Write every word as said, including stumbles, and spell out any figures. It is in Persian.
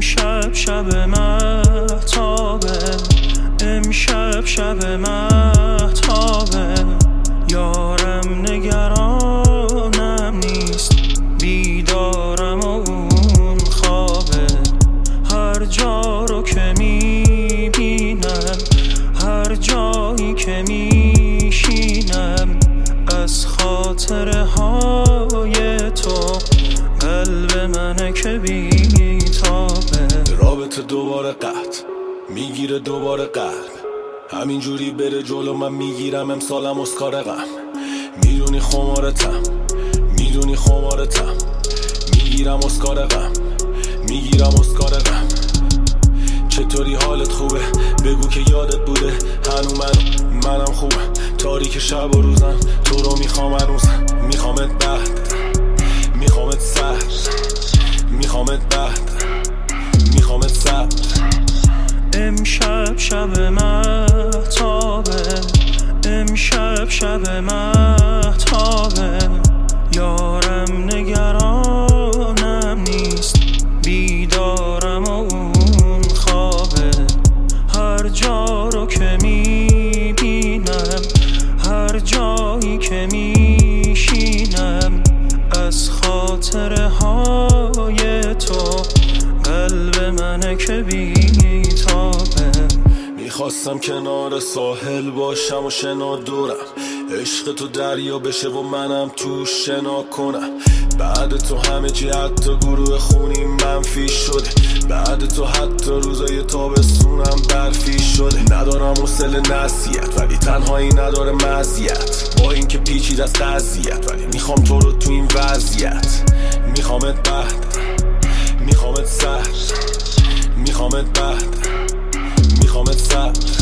امشب شب مهتابه، امشب شب مهتابه، یارم نگرانم نیست، بیدارم و اون خوابه. هر جا رو که میبینم، هر جایی که میشینم، از خاطره های تو قلب منه که بیتابه. رابطه دوباره قطع میگیره دوباره قلب، همینجوری بره جلو من میگیرم امسالم اسکار غم. میدونی خمارتم، میدونی خمارتم، میگیرم اسکار غم، میگیرم اسکار غم. چطوری حالت خوبه؟ بگو که یادت بوده هنو من منم خوبم. تاریک شب و روزم تو رو میخوام هنوزم، میخوامت بعد، میخوامت سر، میخوامت بعد، میخوامت سر. امشب شب مهتابه، امشب شب مهتابه، یارم نگرانم نیست، بیدارم و اون خوابه. هر جا رو که میبینم، هر جایی که میشینم، از خاطره های تو قلب منه که بیتابه. میخواستم کنار ساحل باشم و شنا دورم، عشق تو دریا بشه و منم تو شنا کنم. بعد تو همه چی حتی گروه خونی منفی شده، بعد تو حتی روزای تابستونم برفی شده. ندارم حوصله نصیحت ولی تنهایی نداره مزیت، با این که پیچید از قضیت ولی میخوام تو رو تو این وضعیت. میخوامت بعد، میخوامت سر، میخوامت بعد، میخوامت سر.